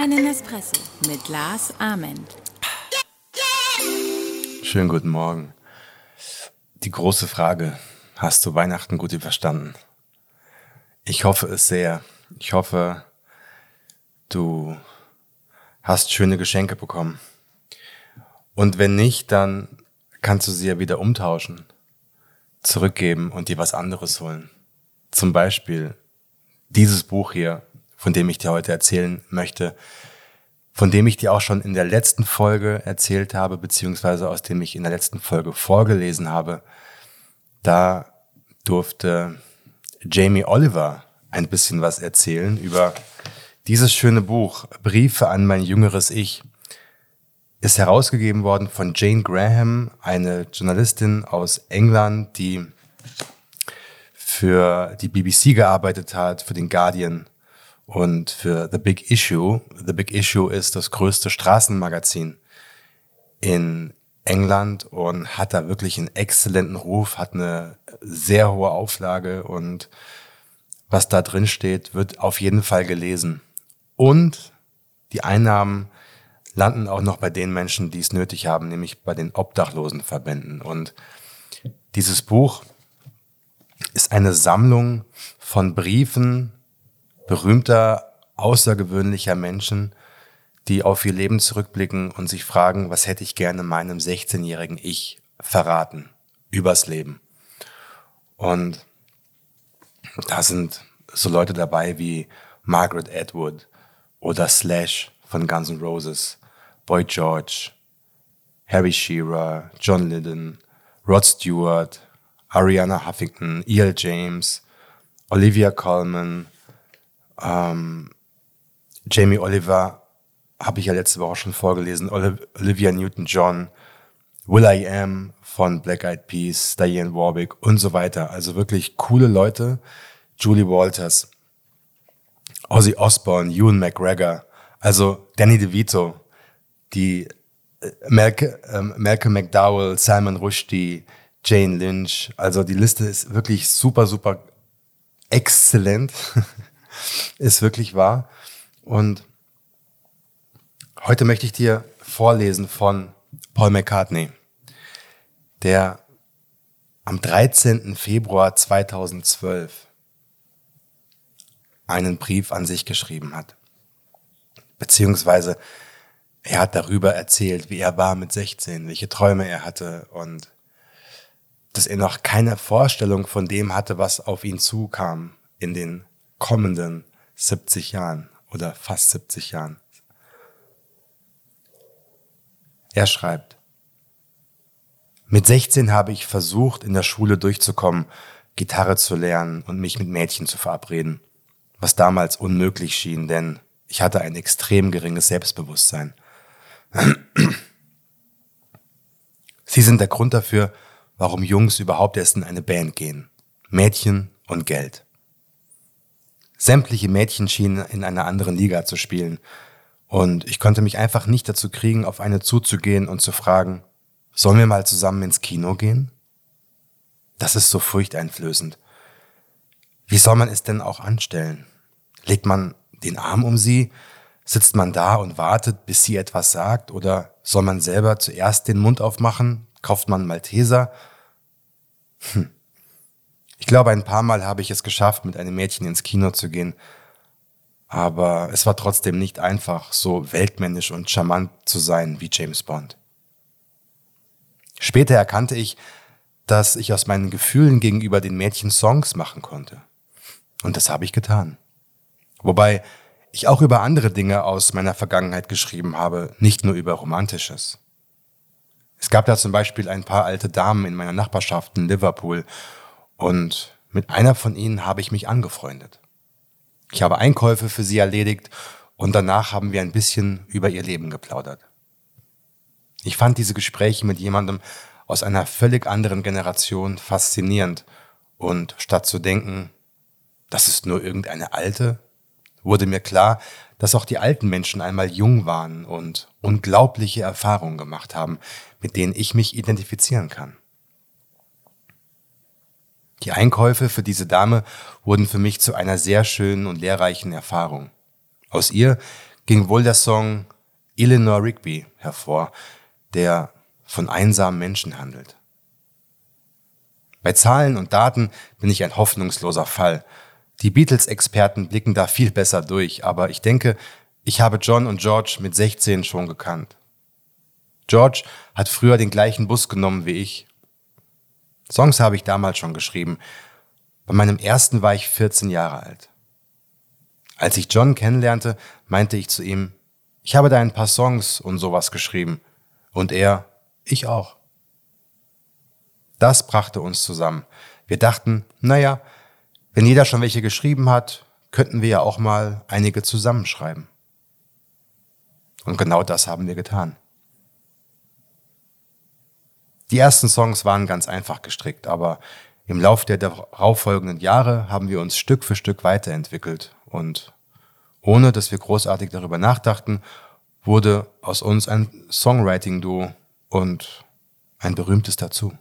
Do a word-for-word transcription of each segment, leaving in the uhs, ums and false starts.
Einen Espresso mit Lars Ament. Schönen guten Morgen. Die große Frage, hast du Weihnachten gut überstanden? Ich hoffe es sehr. Ich hoffe, du hast schöne Geschenke bekommen. Und wenn nicht, dann kannst du sie ja wieder umtauschen, zurückgeben und dir was anderes holen. Zum Beispiel dieses Buch hier, von dem ich dir heute erzählen möchte, von dem ich dir auch schon in der letzten Folge erzählt habe, beziehungsweise aus dem ich in der letzten Folge vorgelesen habe. Da durfte Jamie Oliver ein bisschen was erzählen über dieses schöne Buch, Briefe an mein jüngeres Ich. Ist herausgegeben worden von Jane Graham, eine Journalistin aus England, die für die B B C gearbeitet hat, für den Guardian und für The Big Issue. The Big Issue ist das größte Straßenmagazin in England und hat da wirklich einen exzellenten Ruf, hat eine sehr hohe Auflage und was da drin steht, wird auf jeden Fall gelesen. Und die Einnahmen landen auch noch bei den Menschen, die es nötig haben, nämlich bei den Obdachlosenverbänden. Und dieses Buch ist eine Sammlung von Briefen berühmter, außergewöhnlicher Menschen, die auf ihr Leben zurückblicken und sich fragen, was hätte ich gerne meinem sechzehnjährigen Ich verraten übers Leben. Und da sind so Leute dabei wie Margaret Atwood oder Slash von Guns N' Roses, Boy George, Harry Shearer, John Lydon, Rod Stewart, Ariana Huffington, E L James, Olivia Colman, ähm, Jamie Oliver, habe ich ja letzte Woche schon vorgelesen, Olivia Newton-John, will.i.am von Black Eyed Peas, Diane Warwick und so weiter. Also wirklich coole Leute. Julie Walters, Ozzy Osbourne, Ewan McGregor, also Danny DeVito, die äh, Malcolm, äh, Malcolm McDowell, Salman Rushdie, Jane Lynch. Also die Liste ist wirklich super, super exzellent. Ist wirklich wahr. Und heute möchte ich dir vorlesen von Paul McCartney, der am dreizehnten Februar zweitausendzwölf einen Brief an sich geschrieben hat. Beziehungsweise er hat darüber erzählt, wie er war mit sechzehn, welche Träume er hatte und dass er noch keine Vorstellung von dem hatte, was auf ihn zukam in den kommenden siebzig Jahren oder fast siebzig Jahren. Er schreibt: Mit sechzehn habe ich versucht, in der Schule durchzukommen, Gitarre zu lernen und mich mit Mädchen zu verabreden, was damals unmöglich schien, denn ich hatte ein extrem geringes Selbstbewusstsein. Sie sind der Grund dafür, warum Jungs überhaupt erst in eine Band gehen. Mädchen und Geld. Sämtliche Mädchen schienen in einer anderen Liga zu spielen und ich konnte mich einfach nicht dazu kriegen, auf eine zuzugehen und zu fragen, sollen wir mal zusammen ins Kino gehen? Das ist so furchteinflößend. Wie soll man es denn auch anstellen? Legt man den Arm um sie? Sitzt man da und wartet, bis sie etwas sagt? Oder soll man selber zuerst den Mund aufmachen? Kauft man Malteser? Hm. Ich glaube, ein paar Mal habe ich es geschafft, mit einem Mädchen ins Kino zu gehen. Aber es war trotzdem nicht einfach, so weltmännisch und charmant zu sein wie James Bond. Später erkannte ich, dass ich aus meinen Gefühlen gegenüber den Mädchen Songs machen konnte. Und das habe ich getan. Wobei ich auch über andere Dinge aus meiner Vergangenheit geschrieben habe, nicht nur über Romantisches. Es gab da zum Beispiel ein paar alte Damen in meiner Nachbarschaft in Liverpool und mit einer von ihnen habe ich mich angefreundet. Ich habe Einkäufe für sie erledigt und danach haben wir ein bisschen über ihr Leben geplaudert. Ich fand diese Gespräche mit jemandem aus einer völlig anderen Generation faszinierend und statt zu denken, das ist nur irgendeine Alte, wurde mir klar, dass auch die alten Menschen einmal jung waren und unglaubliche Erfahrungen gemacht haben, mit denen ich mich identifizieren kann. Die Einkäufe für diese Dame wurden für mich zu einer sehr schönen und lehrreichen Erfahrung. Aus ihr ging wohl der Song Eleanor Rigby hervor, der von einsamen Menschen handelt. Bei Zahlen und Daten bin ich ein hoffnungsloser Fall. Die Beatles-Experten blicken da viel besser durch, aber ich denke, ich habe John und George mit sechzehn schon gekannt. George hat früher den gleichen Bus genommen wie ich. Songs habe ich damals schon geschrieben. Bei meinem ersten war ich vierzehn Jahre alt. Als ich John kennenlernte, meinte ich zu ihm, ich habe da ein paar Songs und sowas geschrieben. Und er, ich auch. Das brachte uns zusammen. Wir dachten, naja, wenn jeder schon welche geschrieben hat, könnten wir ja auch mal einige zusammenschreiben. Und genau das haben wir getan. Die ersten Songs waren ganz einfach gestrickt, aber im Lauf der darauffolgenden Jahre haben wir uns Stück für Stück weiterentwickelt und ohne dass wir großartig darüber nachdachten, wurde aus uns ein Songwriting-Duo und ein berühmtes dazu.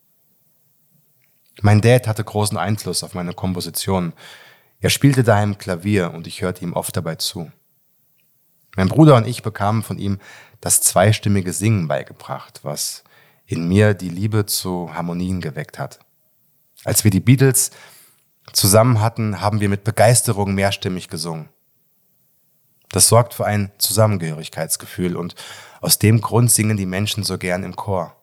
Mein Dad hatte großen Einfluss auf meine Kompositionen. Er spielte daheim Klavier und ich hörte ihm oft dabei zu. Mein Bruder und ich bekamen von ihm das zweistimmige Singen beigebracht, was in mir die Liebe zu Harmonien geweckt hat. Als wir die Beatles zusammen hatten, haben wir mit Begeisterung mehrstimmig gesungen. Das sorgt für ein Zusammengehörigkeitsgefühl und aus dem Grund singen die Menschen so gern im Chor.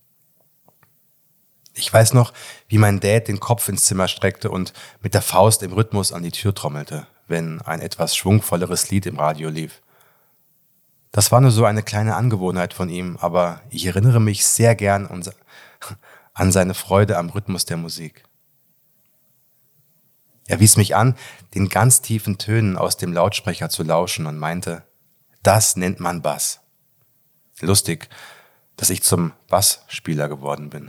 Ich weiß noch, wie mein Dad den Kopf ins Zimmer streckte und mit der Faust im Rhythmus an die Tür trommelte, wenn ein etwas schwungvolleres Lied im Radio lief. Das war nur so eine kleine Angewohnheit von ihm, aber ich erinnere mich sehr gern an seine Freude am Rhythmus der Musik. Er wies mich an, den ganz tiefen Tönen aus dem Lautsprecher zu lauschen und meinte, das nennt man Bass. Lustig, dass ich zum Bassspieler geworden bin.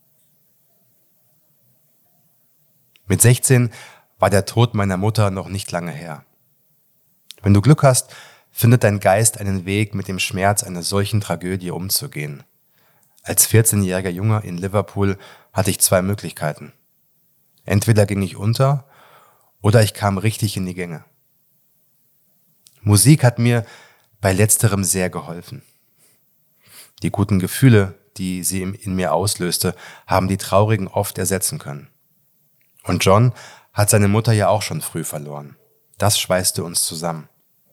Mit sechzehn war der Tod meiner Mutter noch nicht lange her. Wenn du Glück hast, findet dein Geist einen Weg, mit dem Schmerz einer solchen Tragödie umzugehen. Als vierzehnjähriger Junge in Liverpool hatte ich zwei Möglichkeiten. Entweder ging ich unter oder ich kam richtig in die Gänge. Musik hat mir bei letzterem sehr geholfen. Die guten Gefühle, die sie in mir auslöste, haben die traurigen oft ersetzen können. Und John hat seine Mutter ja auch schon früh verloren. Das schweißte uns zusammen.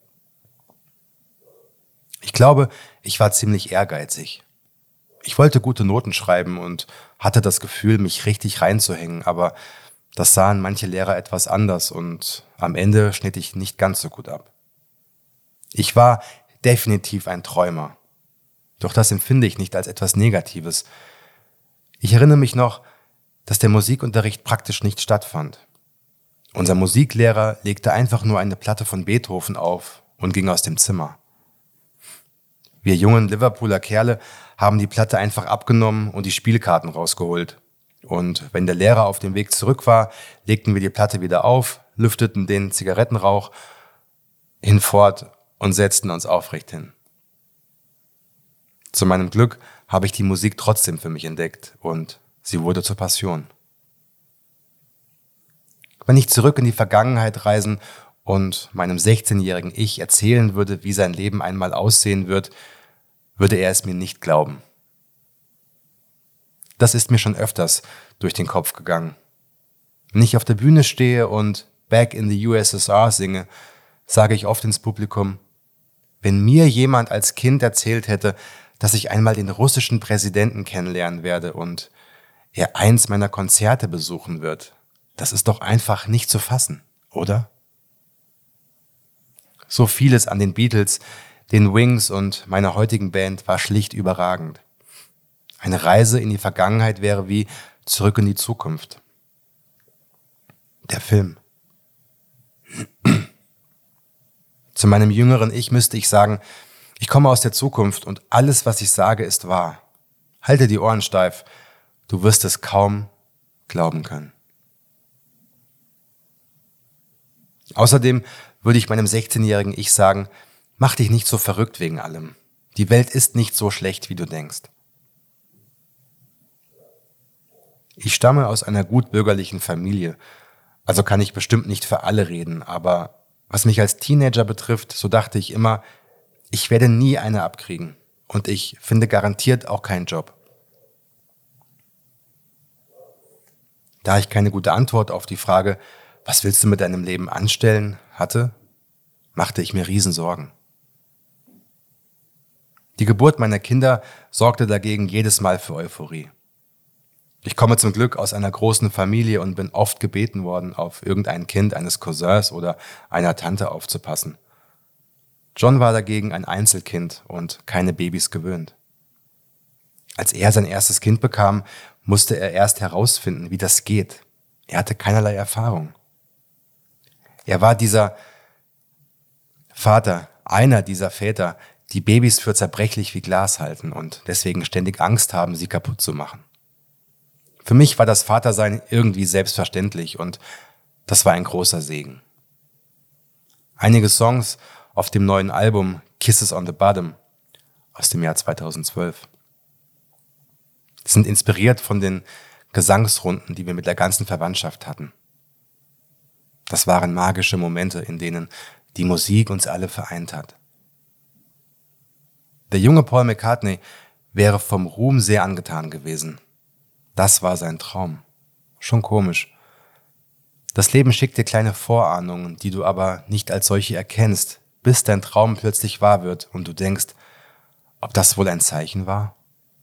Ich glaube, ich war ziemlich ehrgeizig. Ich wollte gute Noten schreiben und hatte das Gefühl, mich richtig reinzuhängen, aber das sahen manche Lehrer etwas anders und am Ende schnitt ich nicht ganz so gut ab. Ich war definitiv ein Träumer. Doch das empfinde ich nicht als etwas Negatives. Ich erinnere mich noch, dass der Musikunterricht praktisch nicht stattfand. Unser Musiklehrer legte einfach nur eine Platte von Beethoven auf und ging aus dem Zimmer. Wir jungen Liverpooler Kerle haben die Platte einfach abgenommen und die Spielkarten rausgeholt. Und wenn der Lehrer auf dem Weg zurück war, legten wir die Platte wieder auf, lüfteten den Zigarettenrauch hinfort und setzten uns aufrecht hin. Zu meinem Glück habe ich die Musik trotzdem für mich entdeckt und sie wurde zur Passion. Wenn ich zurück in die Vergangenheit reisen und meinem sechzehnjährigen Ich erzählen würde, wie sein Leben einmal aussehen wird, würde er es mir nicht glauben. Das ist mir schon öfters durch den Kopf gegangen. Wenn ich auf der Bühne stehe und Back in the U S S R singe, sage ich oft ins Publikum, wenn mir jemand als Kind erzählt hätte, dass ich einmal den russischen Präsidenten kennenlernen werde und er eins meiner Konzerte besuchen wird, das ist doch einfach nicht zu fassen, oder? So vieles an den Beatles, den Wings und meiner heutigen Band war schlicht überragend. Eine Reise in die Vergangenheit wäre wie Zurück in die Zukunft. Der Film. Zu meinem jüngeren Ich müsste ich sagen, ich komme aus der Zukunft und alles, was ich sage, ist wahr. Halte die Ohren steif, du wirst es kaum glauben können. Außerdem würde ich meinem sechzehnjährigen Ich sagen, mach dich nicht so verrückt wegen allem. Die Welt ist nicht so schlecht, wie du denkst. Ich stamme aus einer gutbürgerlichen Familie, also kann ich bestimmt nicht für alle reden, aber Was mich als Teenager betrifft, so dachte ich immer, ich werde nie eine abkriegen und ich finde garantiert auch keinen Job. Da ich keine gute Antwort auf die Frage, was willst du mit deinem Leben anstellen, hatte, machte ich mir Riesensorgen. Die Geburt meiner Kinder sorgte dagegen jedes Mal für Euphorie. Ich komme zum Glück aus einer großen Familie und bin oft gebeten worden, auf irgendein Kind eines Cousins oder einer Tante aufzupassen. John war dagegen ein Einzelkind und keine Babys gewöhnt. Als er sein erstes Kind bekam, musste er erst herausfinden, wie das geht. Er hatte keinerlei Erfahrung. Er war dieser Vater, einer dieser Väter, die Babys für zerbrechlich wie Glas halten und deswegen ständig Angst haben, sie kaputt zu machen. Für mich war das Vatersein irgendwie selbstverständlich und das war ein großer Segen. Einige Songs auf dem neuen Album Kisses on the Bottom aus dem Jahr zweitausendzwölf sind inspiriert von den Gesangsrunden, die wir mit der ganzen Verwandtschaft hatten. Das waren magische Momente, in denen die Musik uns alle vereint hat. Der junge Paul McCartney wäre vom Ruhm sehr angetan gewesen. Das war sein Traum. Schon komisch. Das Leben schickt dir kleine Vorahnungen, die du aber nicht als solche erkennst, bis dein Traum plötzlich wahr wird und du denkst, ob das wohl ein Zeichen war?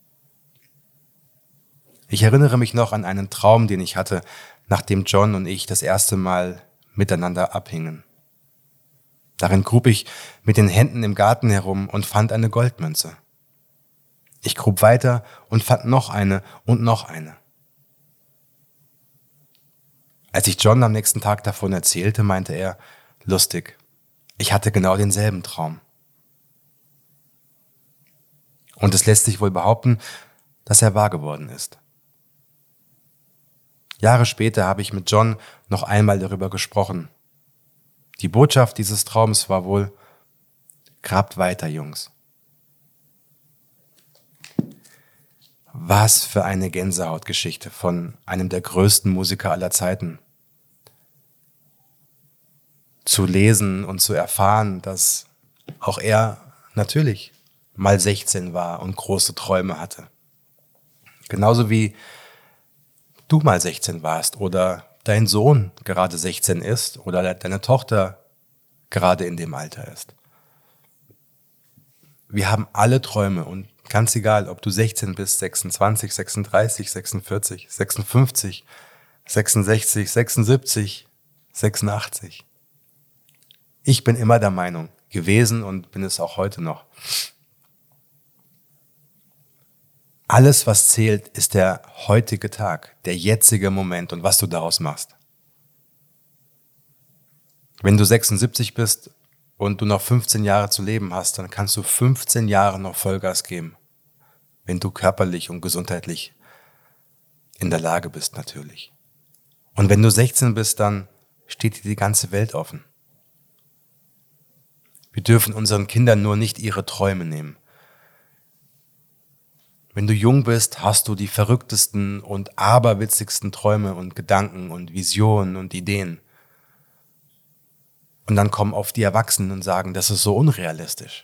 Ich erinnere mich noch an einen Traum, den ich hatte, nachdem John und ich das erste Mal miteinander abhingen. Darin grub ich mit den Händen im Garten herum und fand eine Goldmünze. Ich grub weiter und fand noch eine und noch eine. Als ich John am nächsten Tag davon erzählte, meinte er, lustig, ich hatte genau denselben Traum. Und es lässt sich wohl behaupten, dass er wahr geworden ist. Jahre später habe ich mit John noch einmal darüber gesprochen. Die Botschaft dieses Traums war wohl, grabt weiter, Jungs. Was für eine Gänsehautgeschichte von einem der größten Musiker aller Zeiten. Zu lesen und zu erfahren, dass auch er natürlich mal sechzehn war und große Träume hatte. Genauso wie du mal sechzehn warst oder dein Sohn gerade sechzehn ist oder deine Tochter gerade in dem Alter ist. Wir haben alle Träume und ganz egal, ob du sechzehn bist, sechsundzwanzig, sechsunddreißig, sechsundvierzig, sechsundfünfzig, sechsundsechzig, sechsundsiebzig, sechsundachtzig. Ich bin immer der Meinung gewesen und bin es auch heute noch. Alles, was zählt, ist der heutige Tag, der jetzige Moment und was du daraus machst. Wenn du sechsundsiebzig bist und du noch fünfzehn Jahre zu leben hast, dann kannst du fünfzehn Jahre noch Vollgas geben, wenn du körperlich und gesundheitlich in der Lage bist natürlich. Und wenn du sechzehn bist, dann steht dir die ganze Welt offen. Wir dürfen unseren Kindern nur nicht ihre Träume nehmen. Wenn du jung bist, hast du die verrücktesten und aberwitzigsten Träume und Gedanken und Visionen und Ideen. Und dann kommen oft die Erwachsenen und sagen, das ist so unrealistisch.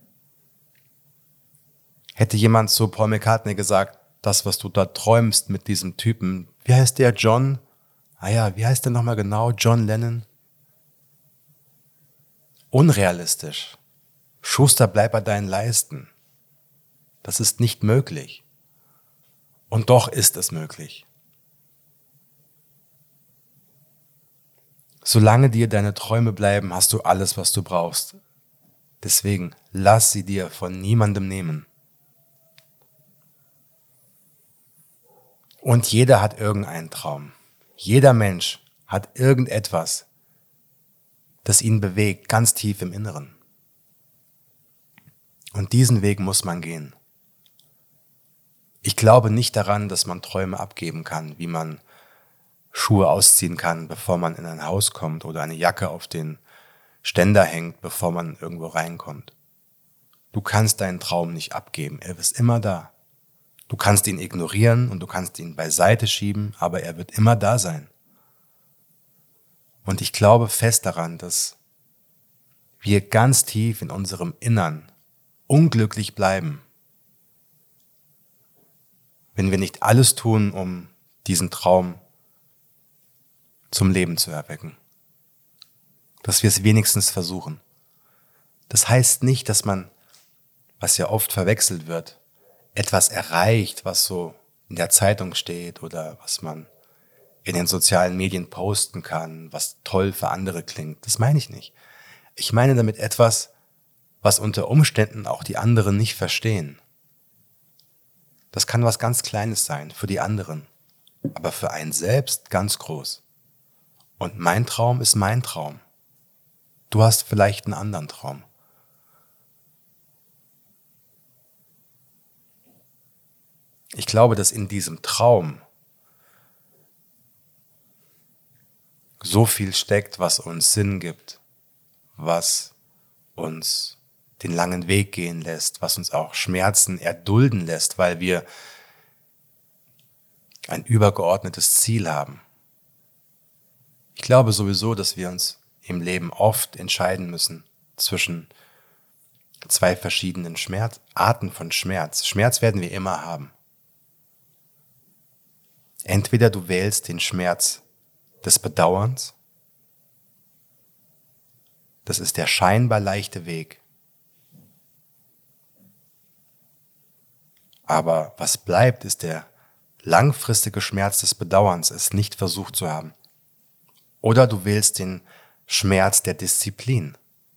Hätte jemand zu Paul McCartney gesagt, das, was du da träumst mit diesem Typen, wie heißt der, John? Ah ja, wie heißt der nochmal genau? John Lennon? Unrealistisch. Schuster, bleib bei deinen Leisten. Das ist nicht möglich. Und doch ist es möglich. Solange dir deine Träume bleiben, hast du alles, was du brauchst. Deswegen lass sie dir von niemandem nehmen. Und jeder hat irgendeinen Traum. Jeder Mensch hat irgendetwas, das ihn bewegt, ganz tief im Inneren. Und diesen Weg muss man gehen. Ich glaube nicht daran, dass man Träume abgeben kann, wie man Schuhe ausziehen kann, bevor man in ein Haus kommt oder eine Jacke auf den Ständer hängt, bevor man irgendwo reinkommt. Du kannst deinen Traum nicht abgeben, er ist immer da. Du kannst ihn ignorieren und du kannst ihn beiseite schieben, aber er wird immer da sein. Und ich glaube fest daran, dass wir ganz tief in unserem Innern unglücklich bleiben, wenn wir nicht alles tun, um diesen Traum zum Leben zu erwecken. Dass wir es wenigstens versuchen. Das heißt nicht, dass man, was ja oft verwechselt wird, etwas erreicht, was so in der Zeitung steht oder was man in den sozialen Medien posten kann, was toll für andere klingt. Das meine ich nicht. Ich meine damit etwas, was unter Umständen auch die anderen nicht verstehen. Das kann was ganz Kleines sein, für die anderen, aber für einen selbst ganz groß. Und mein Traum ist mein Traum. Du hast vielleicht einen anderen Traum. Ich glaube, dass in diesem Traum so viel steckt, was uns Sinn gibt, was uns den langen Weg gehen lässt, was uns auch Schmerzen erdulden lässt, weil wir ein übergeordnetes Ziel haben. Ich glaube sowieso, dass wir uns im Leben oft entscheiden müssen zwischen zwei verschiedenen Schmerz, Arten von Schmerz. Schmerz werden wir immer haben. Entweder du wählst den Schmerz des Bedauerns, das ist der scheinbar leichte Weg. Aber was bleibt, ist der langfristige Schmerz des Bedauerns, es nicht versucht zu haben. Oder du wählst den Schmerz der Disziplin.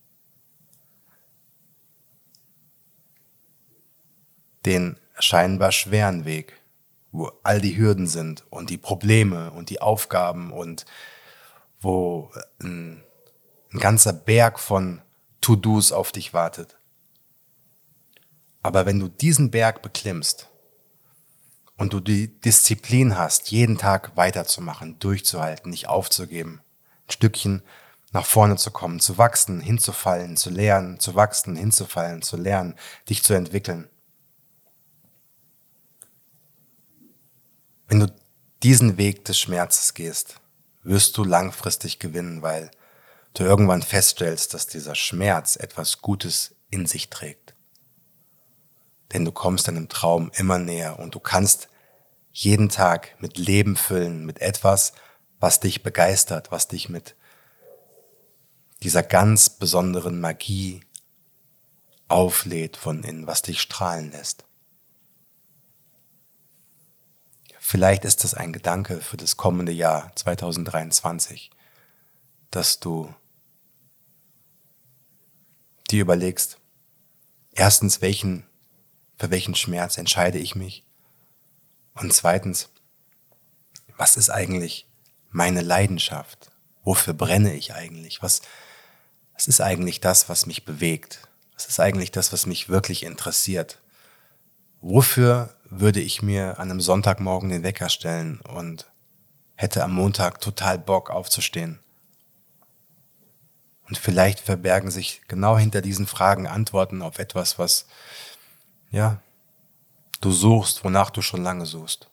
Den scheinbar schweren Weg, wo all die Hürden sind und die Probleme und die Aufgaben und wo ein, ein ganzer Berg von To-Dos auf dich wartet. Aber wenn du diesen Berg beklimmst und du die Disziplin hast, jeden Tag weiterzumachen, durchzuhalten, nicht aufzugeben, ein Stückchen nach vorne zu kommen, zu wachsen, hinzufallen, zu lernen, zu wachsen, hinzufallen, zu lernen, dich zu entwickeln. Wenn du diesen Weg des Schmerzes gehst, wirst du langfristig gewinnen, weil du irgendwann feststellst, dass dieser Schmerz etwas Gutes in sich trägt. Denn du kommst deinem Traum immer näher und du kannst jeden Tag mit Leben füllen, mit etwas, was dich begeistert, was dich mit dieser ganz besonderen Magie auflädt von innen, was dich strahlen lässt. Vielleicht ist das ein Gedanke für das kommende Jahr zwanzig dreiundzwanzig, dass du dir überlegst, erstens, welchen, für welchen Schmerz entscheide ich mich? Und zweitens, was ist eigentlich meine Leidenschaft? Wofür brenne ich eigentlich? Was, was ist eigentlich das, was mich bewegt? Was ist eigentlich das, was mich wirklich interessiert? Wofür würde ich mir an einem Sonntagmorgen den Wecker stellen und hätte am Montag total Bock aufzustehen? Und vielleicht verbergen sich genau hinter diesen Fragen Antworten auf etwas, was, ja, du suchst, wonach du schon lange suchst.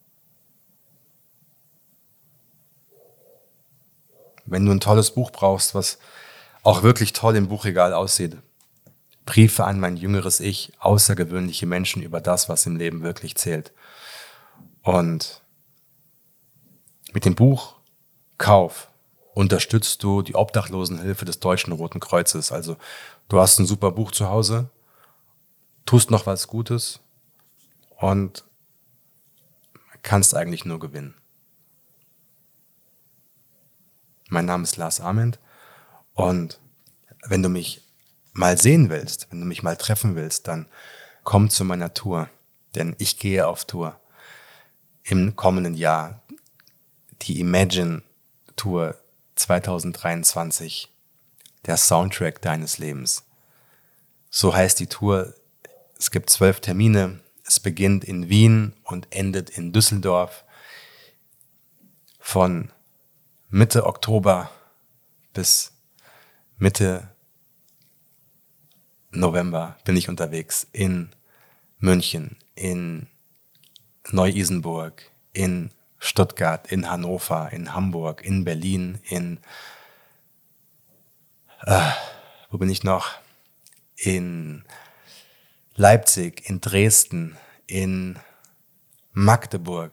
Wenn du ein tolles Buch brauchst, was auch wirklich toll im Buchregal aussieht, Briefe an mein jüngeres Ich, außergewöhnliche Menschen über das, was im Leben wirklich zählt. Und mit dem Buchkauf unterstützt du die Obdachlosenhilfe des Deutschen Roten Kreuzes. Also du hast ein super Buch zu Hause, tust noch was Gutes und kannst eigentlich nur gewinnen. Mein Name ist Lars Ament und wenn du mich mal sehen willst, wenn du mich mal treffen willst, dann komm zu meiner Tour, denn ich gehe auf Tour im kommenden Jahr, die Imagine Tour zwanzig dreiundzwanzig, der Soundtrack deines Lebens. So heißt die Tour. Es gibt zwölf Termine. Es beginnt in Wien und endet in Düsseldorf. Von Mitte Oktober bis Mitte November bin ich unterwegs in München, in Neu-Isenburg, in Stuttgart, in Hannover, in Hamburg, in Berlin, in äh, Wo bin ich noch? In Leipzig, in Dresden, in Magdeburg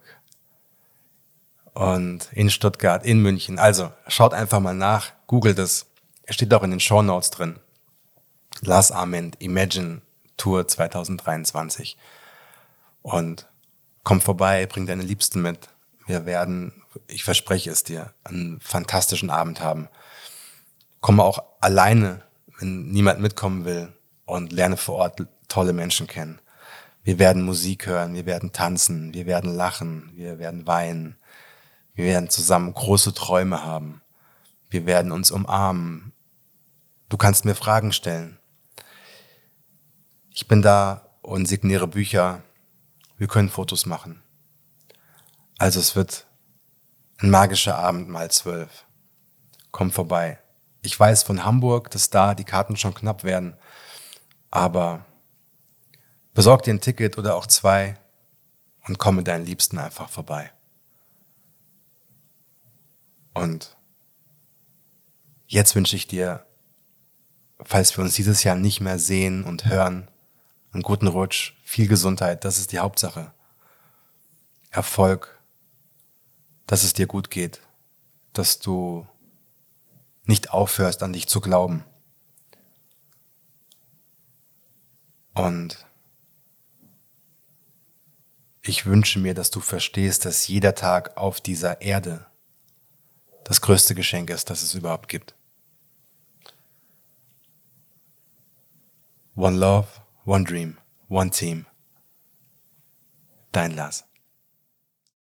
und in Stuttgart, in München. Also schaut einfach mal nach, googelt es. Es steht auch in den Shownotes drin. Last Arment, Imagine Tour zwanzig dreiundzwanzig. Und komm vorbei, bring deine Liebsten mit. Wir werden, ich verspreche es dir, einen fantastischen Abend haben. Komm auch alleine, wenn niemand mitkommen will, und lerne vor Ort tolle Menschen kennen. Wir werden Musik hören, wir werden tanzen, wir werden lachen, wir werden weinen. Wir werden zusammen große Träume haben. Wir werden uns umarmen. Du kannst mir Fragen stellen. Ich bin da und signiere Bücher. Wir können Fotos machen. Also es wird ein magischer Abend mal zwölf. Komm vorbei. Ich weiß von Hamburg, dass da die Karten schon knapp werden. Aber besorg dir ein Ticket oder auch zwei und komm mit deinen Liebsten einfach vorbei. Und jetzt wünsche ich dir, falls wir uns dieses Jahr nicht mehr sehen und hören, einen guten Rutsch, viel Gesundheit, das ist die Hauptsache. Erfolg, dass es dir gut geht, dass du nicht aufhörst, an dich zu glauben. Und ich wünsche mir, dass du verstehst, dass jeder Tag auf dieser Erde das größte Geschenk ist, das es überhaupt gibt. One love, one dream, one team. Dein Lars.